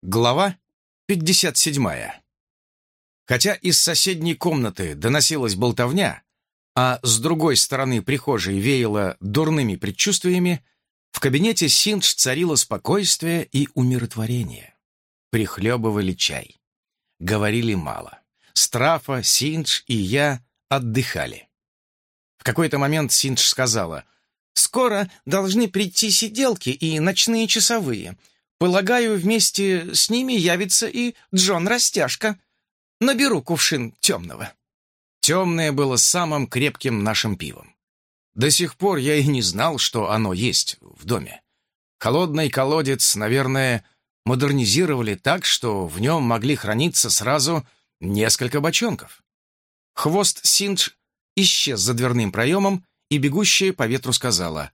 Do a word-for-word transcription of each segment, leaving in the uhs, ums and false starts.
Глава пятьдесят седьмая. Хотя из соседней комнаты доносилась болтовня, а с другой стороны прихожей веяло дурными предчувствиями, в кабинете Синдж царило спокойствие и умиротворение. Прихлебывали чай. Говорили мало. Страфа, Синдж и я отдыхали. В какой-то момент Синдж сказала: «Скоро должны прийти сиделки и ночные часовые. Полагаю, вместе с ними явится и Джон Растяжка. Наберу кувшин темного». Темное было самым крепким нашим пивом. До сих пор я и не знал, что оно есть в доме. Холодный колодец, наверное, модернизировали так, что в нем могли храниться сразу несколько бочонков. Хвост Синдж исчез за дверным проемом, и бегущая по ветру сказала: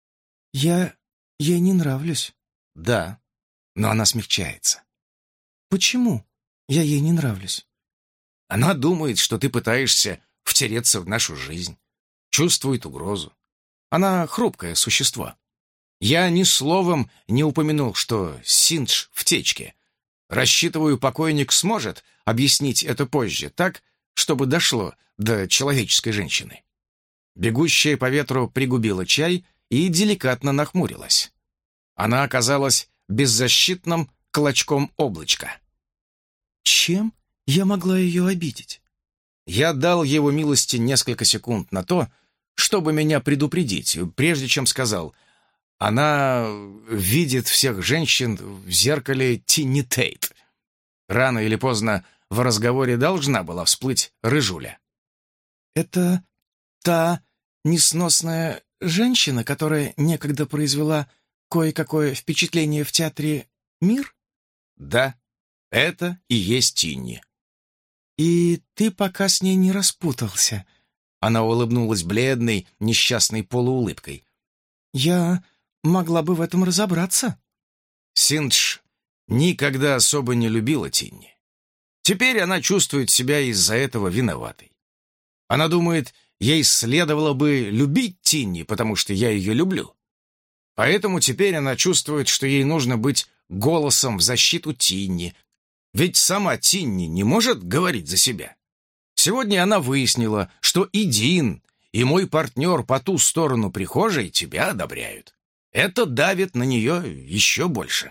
«Я ей не нравлюсь». «Да, но она смягчается». «Почему я ей не нравлюсь?» «Она думает, что ты пытаешься втереться в нашу жизнь, чувствует угрозу. Она хрупкое существо. Я ни словом не упомянул, что Синдж в течке. Рассчитываю, покойник сможет объяснить это позже, так, чтобы дошло до человеческой женщины». Бегущая по ветру пригубила чай и деликатно нахмурилась. Она оказалась беззащитным клочком облачка. «Чем я могла ее обидеть?» Я дал его милости несколько секунд на то, чтобы меня предупредить, прежде чем сказал: «Она видит всех женщин в зеркале Тинни Тейт». Рано или поздно в разговоре должна была всплыть рыжуля. «Это та несносная женщина, которая некогда произвела кое-какое впечатление в театре «Мир»?» «Да, это и есть Тинни». «И ты пока с ней не распутался?» Она улыбнулась бледной, несчастной полуулыбкой. «Я могла бы в этом разобраться». Синдж никогда особо не любила Тинни. Теперь она чувствует себя из-за этого виноватой. Она думает, ей следовало бы любить Тинни, потому что я ее люблю. Поэтому теперь она чувствует, что ей нужно быть голосом в защиту Тинни, ведь сама Тинни не может говорить за себя. Сегодня она выяснила, что и Дин, и мой партнер по ту сторону прихожей тебя одобряют. Это давит на нее еще больше.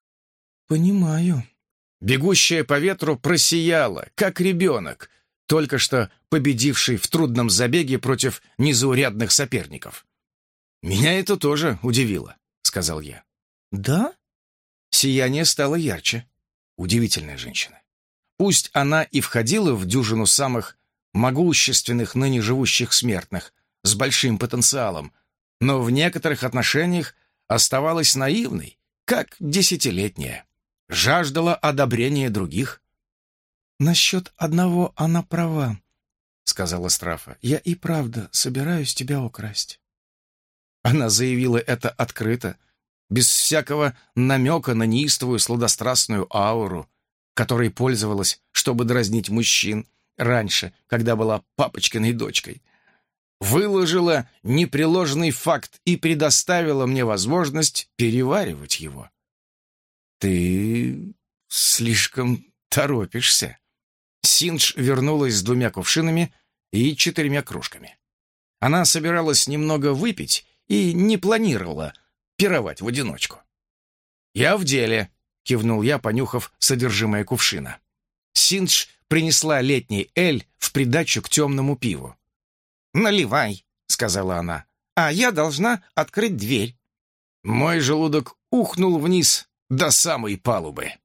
«Понимаю». Бегущая по ветру просияла, как ребенок, только что победивший в трудном забеге против незаурядных соперников. «Меня это тоже удивило», — сказал я. «Да?» Сияние стало ярче. Удивительная женщина. Пусть она и входила в дюжину самых могущественных ныне живущих смертных с большим потенциалом, но в некоторых отношениях оставалась наивной, как десятилетняя. Жаждала одобрения других. «Насчет одного она права», — сказала Страфа. «Я и правда собираюсь тебя украсть». Она заявила это открыто, без всякого намека на неистовую сладострастную ауру, которой пользовалась, чтобы дразнить мужчин раньше, когда была папочкиной дочкой. Выложила непреложный факт и предоставила мне возможность переваривать его. «Ты слишком торопишься». Синдж вернулась с двумя кувшинами и четырьмя кружками. Она собиралась немного выпить и не планировала пировать в одиночку. «Я в деле», — кивнул я, понюхав содержимое кувшина. Синдж принесла летний эль в придачу к темному пиву. «Наливай», — сказала она, — «а я должна открыть дверь». Мой желудок ухнул вниз до самой палубы.